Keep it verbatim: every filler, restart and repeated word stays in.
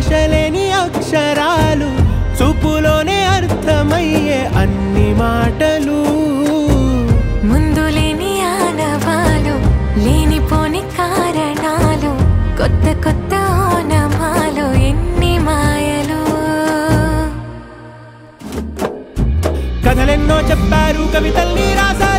భాషలేని అక్షరాలు చూపులోనే అర్థమయ్యే అన్ని మాటలు ముందు లేని ఆనవాలు లేనిపోని కారణాలు కొత్త కొత్త ఓనమాలు ఎన్ని మాయలు కథలెన్నో చెప్పారు కవితల్ని రాశారు